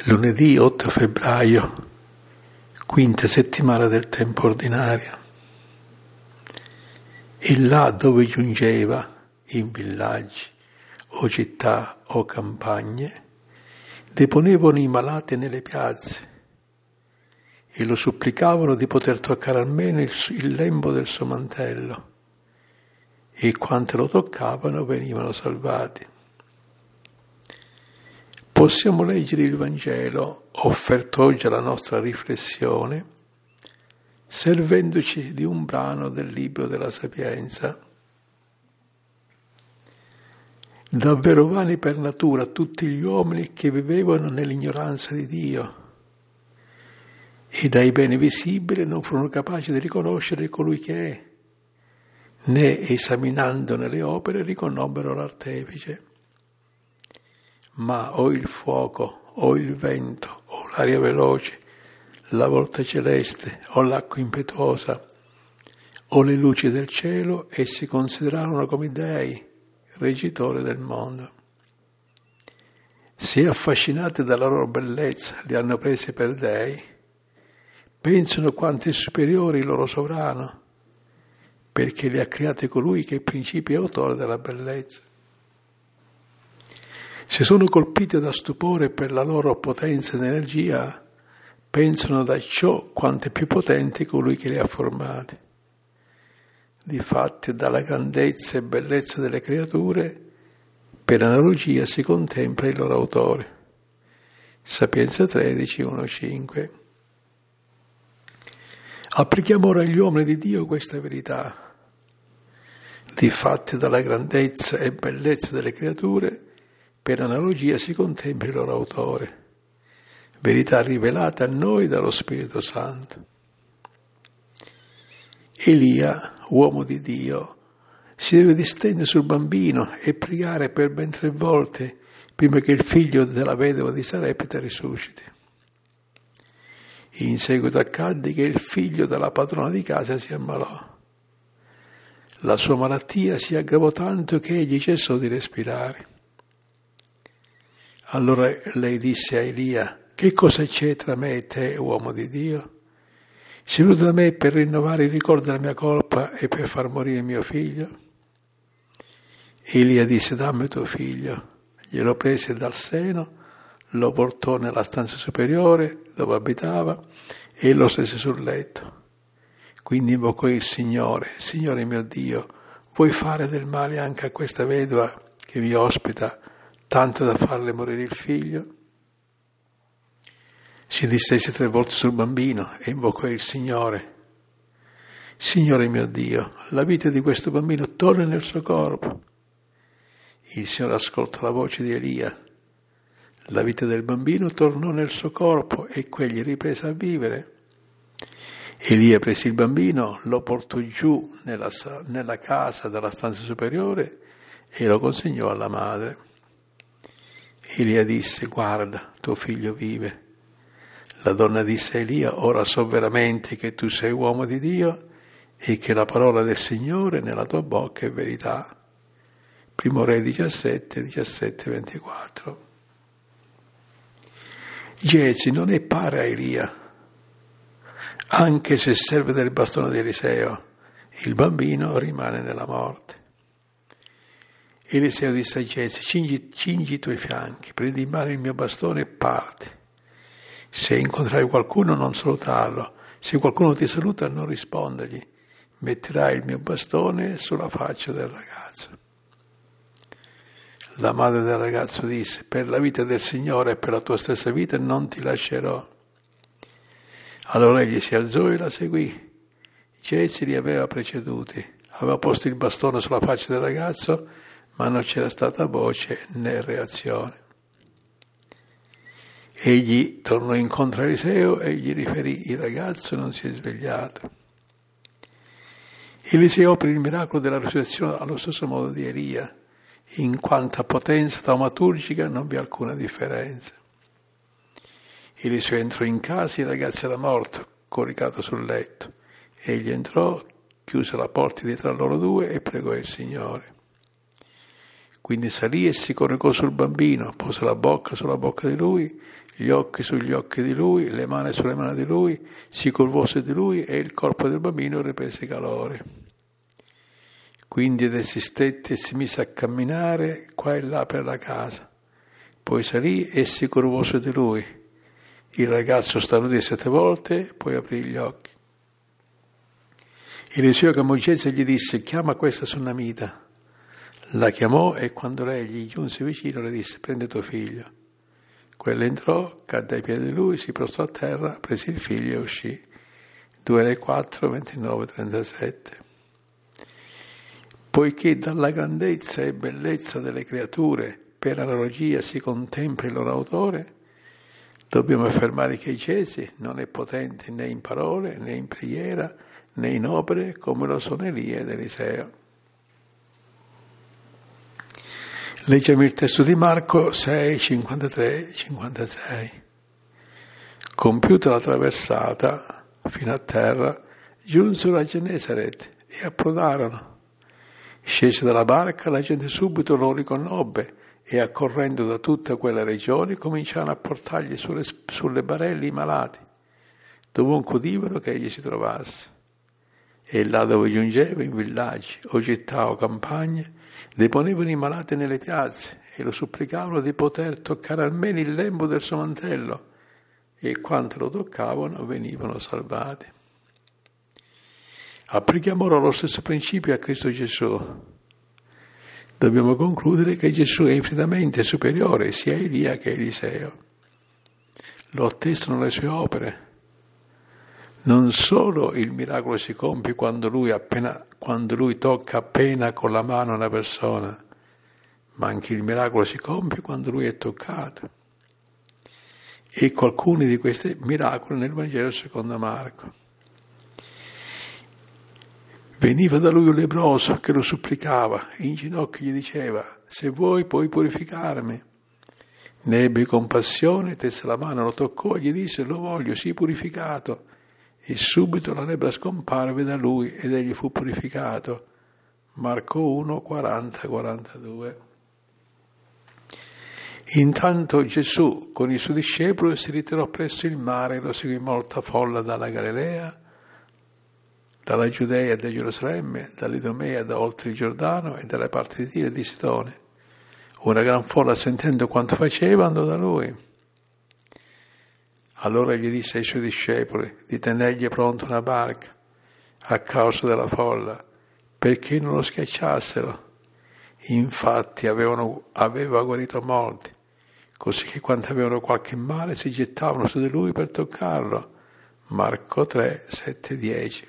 Lunedì 8 febbraio, quinta settimana del tempo ordinario. E là dove giungeva, in villaggi o città o campagne, deponevano i malati nelle piazze e lo supplicavano di poter toccare almeno il lembo del suo mantello, e quanti lo toccavano venivano salvati. Possiamo leggere il Vangelo offerto oggi alla nostra riflessione, servendoci di un brano del Libro della Sapienza. Davvero vani per natura tutti gli uomini che vivevano nell'ignoranza di Dio e dai beni visibili non furono capaci di riconoscere colui che è, né esaminandone le opere riconobbero l'artefice. Ma o il fuoco, o il vento, o l'aria veloce, la volta celeste, o l'acqua impetuosa, o le luci del cielo, essi considerarono come dei, reggitori del mondo. Se affascinati dalla loro bellezza li hanno presi per dei, pensano quanto è superiore il loro sovrano, perché li ha creati colui che è principio e autore della bellezza. Se sono colpiti da stupore per la loro potenza ed energia, pensano da ciò quanto è più potente colui che li ha formati. Difatti, dalla grandezza e bellezza delle creature, per analogia si contempla il loro autore. Sapienza 13, 1-5. Applichiamo ora agli uomini di Dio questa verità. Difatti, dalla grandezza e bellezza delle creature, per analogia si contempla il loro autore, verità rivelata a noi dallo Spirito Santo. Elia, uomo di Dio, si deve distendere sul bambino e pregare per ben 3 volte prima che il figlio della vedova di Sarepta risusciti. In seguito accadde che il figlio della padrona di casa si ammalò. La sua malattia si aggravò tanto che egli cessò di respirare. Allora lei disse a Elia: che cosa c'è tra me e te, uomo di Dio? Sei venuto da me per rinnovare il ricordo della mia colpa e per far morire mio figlio? Elia disse: dammi tuo figlio. Glielo prese dal seno, lo portò nella stanza superiore dove abitava e lo stese sul letto. Quindi invocò il Signore: Signore mio Dio, vuoi fare del male anche a questa vedova che mi ospita, tanto da farle morire il figlio? Si distese 3 volte sul bambino e invocò il Signore: Signore mio Dio, la vita di questo bambino torna nel suo corpo. Il Signore ascoltò la voce di Elia. La vita del bambino tornò nel suo corpo e quegli riprese a vivere. Elia prese il bambino, lo portò giù nella casa della stanza superiore e lo consegnò alla madre. Elia disse: guarda, tuo figlio vive. La donna disse a Elia: ora so veramente che tu sei uomo di Dio e che la parola del Signore nella tua bocca è verità. Primo Re 17:24. Gezi non è pari a Elia, anche se serve del bastone di Eliseo, il bambino rimane nella morte. Eliseo disse a Gezi: cingi i tuoi fianchi, prendi in mano il mio bastone e parti. Se incontrai qualcuno non salutarlo, se qualcuno ti saluta non rispondergli, metterai il mio bastone sulla faccia del ragazzo. La madre del ragazzo disse: per la vita del Signore e per la tua stessa vita non ti lascerò. Allora egli si alzò e la seguì. Gezi li aveva preceduti, aveva posto il bastone sulla faccia del ragazzo, ma non c'era stata voce né reazione. Egli tornò incontro a Eliseo e gli riferì: il ragazzo non si è svegliato. Eliseo opera il miracolo della risurrezione allo stesso modo di Elia. In quanto a potenza taumaturgica non vi è alcuna differenza. Eliseo entrò in casa, il ragazzo era morto, coricato sul letto. Egli entrò, chiuse la porta dietro a loro due e pregò il Signore. Quindi salì e si coricò sul bambino, pose la bocca sulla bocca di lui, gli occhi sugli occhi di lui, le mani sulle mani di lui, si curvò su di lui e il corpo del bambino riprese calore. Quindi desistette e si mise a camminare qua e là per la casa. Poi salì e si curvò su di lui. Il ragazzo starnutì 7 volte, poi aprì gli occhi. Eliseo chiamò Gesi e gli disse: chiama questa sunnamita. La chiamò e quando lei gli giunse vicino le disse: prendi tuo figlio. Quella entrò, cadde ai piedi di lui, si prostrò a terra, prese il figlio e uscì. 2:4, 29, 37. Poiché dalla grandezza e bellezza delle creature per analogia si contempla il loro autore, dobbiamo affermare che Gesi non è potente né in parole, né in preghiera, né in opere come lo sono Elia ed Eliseo. Leggiamo il testo di Marco 6, 53, 56. Compiuta la traversata fino a terra, giunsero a Genesaret e approdarono. Scese dalla barca, la gente subito lo riconobbe e accorrendo da tutta quella regione cominciarono a portargli sulle barelle i malati, dovunque udivano che egli si trovasse. E là dove giungeva, in villaggi o città o campagne, deponevano i malati nelle piazze e lo supplicavano di poter toccare almeno il lembo del suo mantello, e quanto lo toccavano venivano salvati. Applichiamo ora lo stesso principio a Cristo Gesù. Dobbiamo concludere che Gesù è infinitamente superiore sia a Elia che a Eliseo. Lo attestano le sue opere. Non solo il miracolo si compie quando lui tocca appena con la mano una persona, ma anche il miracolo si compie quando lui è toccato. Ecco alcuni di questi miracoli nel Vangelo secondo Marco. Veniva da lui un leproso che lo supplicava, in ginocchio gli diceva: se vuoi puoi purificarmi. Ne ebbe compassione, tese la mano, lo toccò e gli disse: lo voglio, sii purificato. E subito la lebbra scomparve da lui ed egli fu purificato. Marco 1, 40, 42. Intanto Gesù con i suoi discepoli si ritirò presso il mare e lo seguì molta folla dalla Galilea, dalla Giudea e da Gerusalemme, dall'Idumea, da oltre il Giordano e dalle parti di Tiro e di Sidone. Una gran folla, sentendo quanto faceva, andò da lui. Allora gli disse ai suoi discepoli di tenergli pronta una barca a causa della folla, perché non lo schiacciassero. Infatti aveva guarito molti, così che quanti avevano qualche male si gettavano su di lui per toccarlo. Marco 3, 7, 10.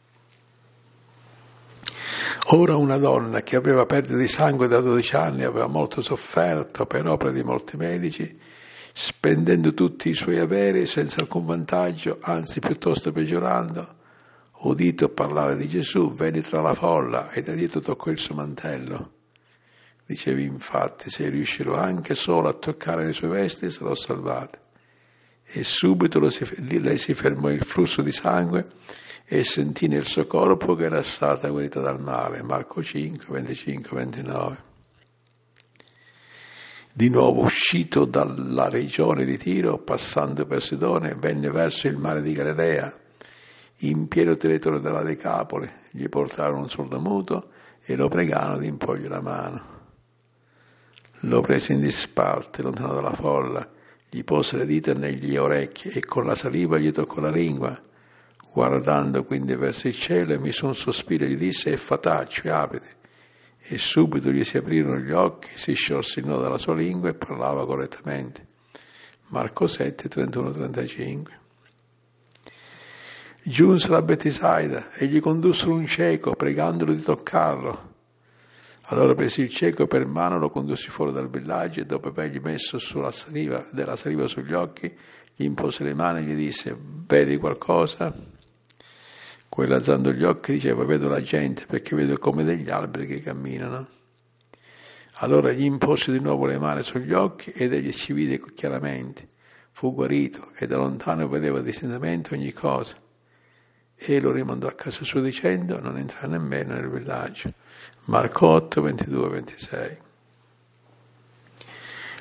Ora una donna che aveva perdita di sangue da 12 anni, aveva molto sofferto per opera di molti medici, spendendo tutti i suoi averi senza alcun vantaggio, anzi piuttosto peggiorando, udito parlare di Gesù, venne tra la folla e da dietro toccò il suo mantello. Dicevi infatti: se riuscirò anche solo a toccare le sue vesti sarò salvata. E subito lei si fermò il flusso di sangue e sentì nel suo corpo che era stata guarita dal male. Marco 5, 25, 29. Di nuovo uscito dalla regione di Tiro, passando per Sidone, venne verso il mare di Galilea. In pieno territorio della Decapole gli portarono un sordomuto e lo pregarono di imporgli la mano. Lo prese in disparte, lontano dalla folla, gli pose le dita negli orecchi e con la saliva gli toccò la lingua. Guardando quindi verso il cielo, mise un sospiro e gli disse: Effatà, cioè apriti. E subito gli si aprirono gli occhi, si sciolse il nodo della sua lingua e parlava correttamente. Marco 7, 31, 35. Giunsero a Betisaida e gli condussero un cieco, pregandolo di toccarlo. Allora prese il cieco per mano, lo condusse fuori dal villaggio e dopo avergli messo della saliva sugli occhi, gli impose le mani e gli disse: vedi qualcosa? Quello, alzando gli occhi, diceva: vedo la gente, perché vedo come degli alberi che camminano. Allora gli impose di nuovo le mani sugli occhi ed egli ci vide chiaramente. Fu guarito e da lontano vedeva distintamente ogni cosa. E lo rimandò a casa sua dicendo: non entra nemmeno nel villaggio. Marco 8, 22, 26.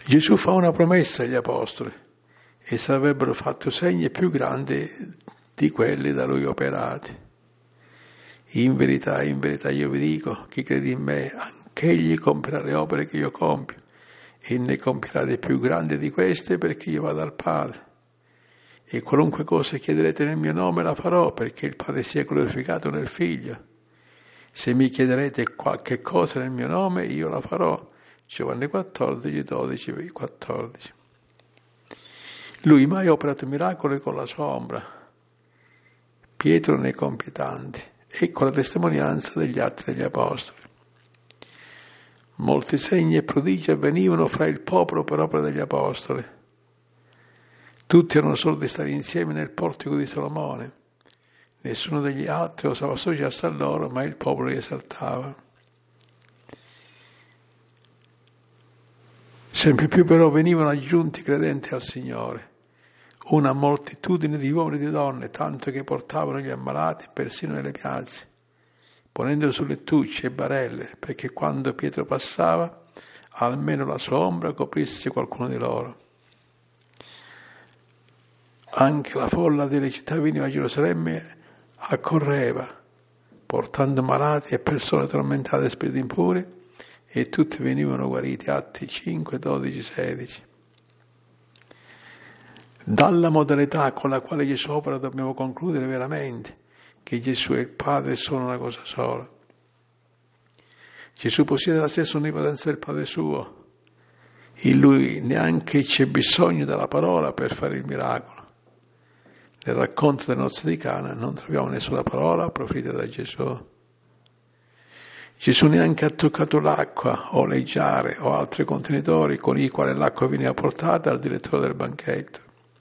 Gesù fa una promessa agli apostoli e sarebbero fatto segni più grandi di quelli da lui operati. In verità io vi dico, chi crede in me, anch'egli compirà le opere che io compio, e ne compirà di più grandi di queste, perché io vado al Padre. E qualunque cosa chiederete nel mio nome la farò, perché il Padre sia glorificato nel Figlio. Se mi chiederete qualche cosa nel mio nome, io la farò. Giovanni 14, 12, 14. Lui mai ha operato miracoli con la sua ombra. Pietro ne compie tanti. Ecco la testimonianza degli Atti degli Apostoli. Molti segni e prodigi avvenivano fra il popolo per opera degli Apostoli. Tutti erano solo di stare insieme nel portico di Salomone. Nessuno degli altri osava associarsi a loro, ma il popolo li esaltava. Sempre più però venivano aggiunti credenti al Signore. Una moltitudine di uomini e di donne, tanto che portavano gli ammalati persino nelle piazze, ponendoli su lettucce e barelle, perché quando Pietro passava, almeno la sua ombra coprisse qualcuno di loro. Anche la folla delle città veniva a Gerusalemme accorreva, portando malati e persone tormentate da spiriti impuri, e tutti venivano guariti. Atti 5, 12, 16. Dalla modalità con la quale Gesù opera dobbiamo concludere veramente che Gesù e il Padre sono una cosa sola. Gesù possiede la stessa onnipotenza del Padre suo. In Lui neanche c'è bisogno della parola per fare il miracolo. Nel racconto delle nozze di Cana non troviamo nessuna parola proferita da Gesù. Gesù neanche ha toccato l'acqua o le giare o altri contenitori con i quali l'acqua veniva portata al direttore del banchetto.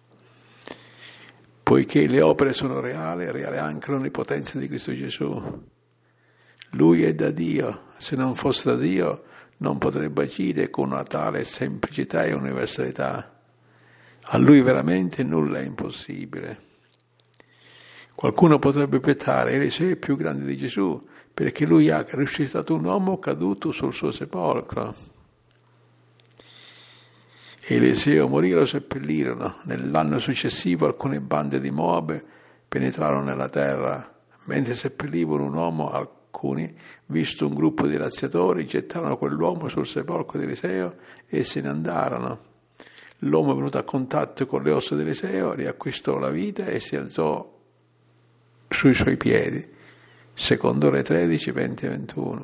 Poiché le opere sono reali, è reale anche l'onnipotenza di Cristo Gesù. Lui è da Dio, se non fosse da Dio non potrebbe agire con una tale semplicità e universalità. A Lui veramente nulla è impossibile. Qualcuno potrebbe obiettare, Eliseo è più grande di Gesù, perché lui ha risuscitato un uomo caduto sul suo sepolcro. Eliseo morì e lo seppellirono. Nell'anno successivo alcune bande di Moab penetrarono nella terra. Mentre seppellivano un uomo, alcuni, visto un gruppo di razziatori, gettarono quell'uomo sul sepolcro di Eliseo e se ne andarono. L'uomo, venuto a contatto con le ossa di Eliseo, riacquistò la vita e si alzò sui suoi piedi. Secondo Re 13, 20 e 21.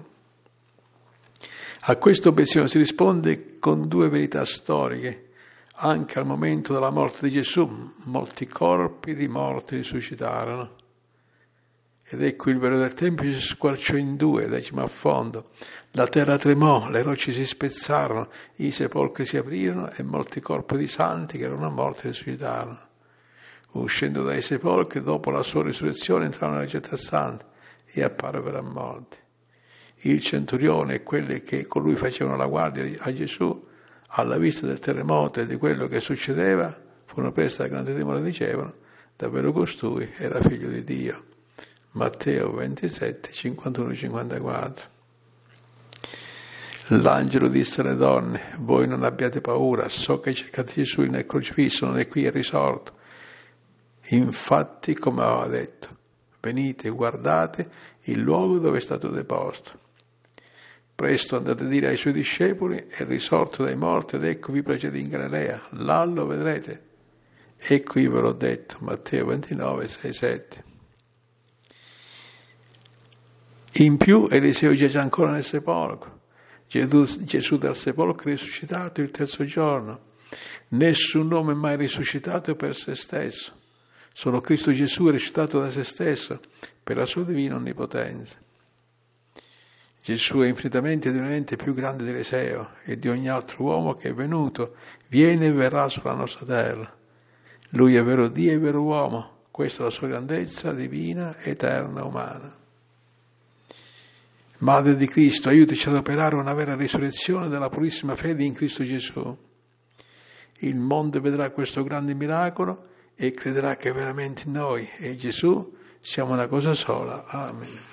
A questa obiezione si risponde con due verità storiche. Anche al momento della morte di Gesù, molti corpi di morti risuscitarono. Ed ecco il velo del Tempio si squarciò in due, decimo a fondo. La terra tremò, le rocce si spezzarono, i sepolcri si aprirono e molti corpi di santi che erano morti risuscitarono. Uscendo dai sepolcri, dopo la sua risurrezione, entrarono nella città santa e apparvero a molti. Il centurione e quelli che con lui facevano la guardia a Gesù, alla vista del terremoto e di quello che succedeva, furono presi da grande timore e dicevano: davvero costui era figlio di Dio. Matteo 27, 51-54. L'angelo disse alle donne: voi non abbiate paura, so che cercate Gesù nel crocifisso, non è qui, è risorto. Infatti, come aveva detto, venite e guardate il luogo dove è stato deposto. Presto andate a dire ai suoi discepoli: è risorto dai morti ed ecco vi procede in Galilea, là lo vedrete. Ecco io ve l'ho detto. Matteo 29, 6, 7. In più Eliseo giace ancora nel sepolcro. Gesù dal sepolcro è risuscitato il terzo giorno. Nessun uomo è mai risuscitato per se stesso. Solo Cristo Gesù è risuscitato da se stesso per la sua divina onnipotenza. Gesù è infinitamente e divinamente più grande di Eliseo e di ogni altro uomo che è venuto, viene e verrà sulla nostra terra. Lui è vero Dio e vero uomo. Questa è la sua grandezza divina, eterna, umana. Madre di Cristo, aiutaci ad operare una vera risurrezione della purissima fede in Cristo Gesù. Il mondo vedrà questo grande miracolo e crederà che veramente noi e Gesù siamo una cosa sola. Amen.